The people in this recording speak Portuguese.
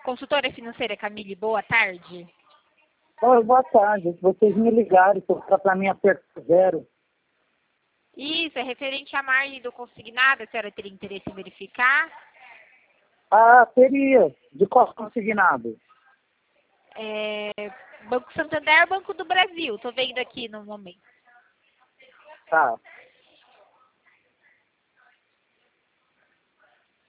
Consultora financeira Camille, boa tarde. Oi, boa tarde. Vocês me ligaram para mim apertar zero. Isso, é referente à margem do consignado, a senhora teria interesse em verificar? Ah, teria. De qual consignado? Banco Santander, Banco do Brasil, tô vendo aqui no momento. Tá.